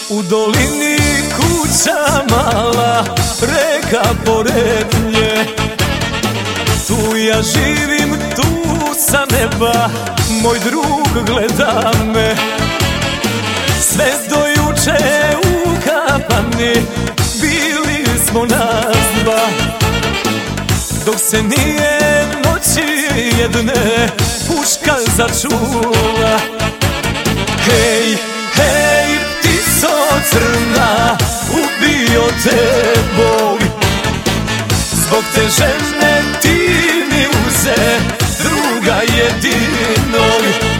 U dolini kuća mala, reka pored nje. Tu ja živim, tu sa neba moj drug gleda me. Sve do juče u kapani bili smo nas dva, dok se nije noći jedne puška začula. Hej, hej, ptico crna, ubio te Bog. Zbog te žene ti mi uze druga jedinog.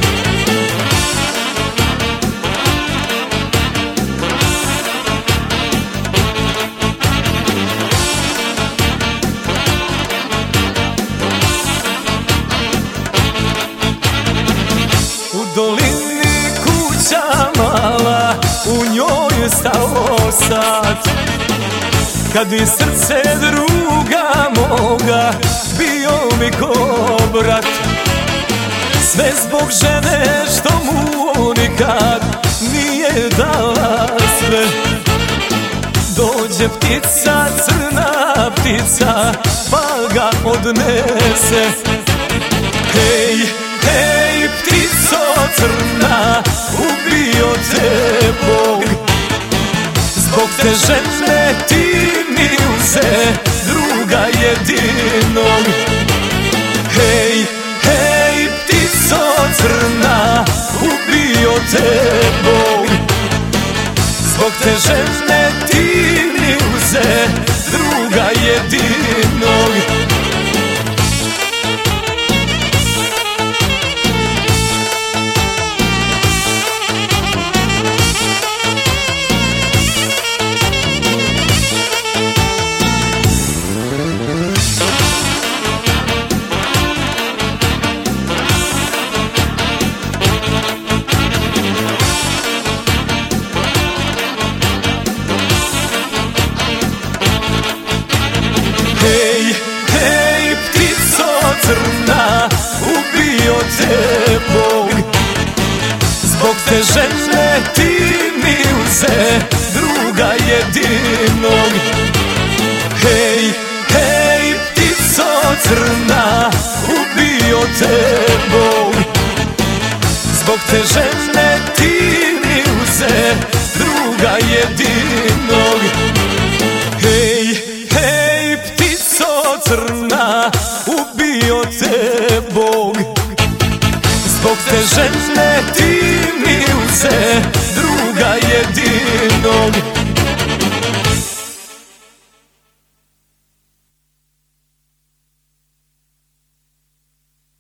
U dolini kuća mala, u njoj stalo sad, kad bi srce druga moga bio mi ko brat. Sve zbog žene što mu nikad nije dala sve. Dođe ptica, crna ptica, pa ga odnese. Hej, hej, ptico crna, ubio te Bog. Zbog te žene ti mi uze druga jedinog. Hej, hej, ptico crna, ubio te Bog. Zbog te žene ti mi uze druga jedinog. Hej, hej, ptico crna, ubio te Bog. Zbog te žene ti mi uze druga jedinog. Hej, hej, ptico crna, ubio te Bog. Zbog te žene ti mi uze druga jedinog. Hej, hej, ptico crna, ubio te Bog. Zbog te žene ti mi uze druga jedinog.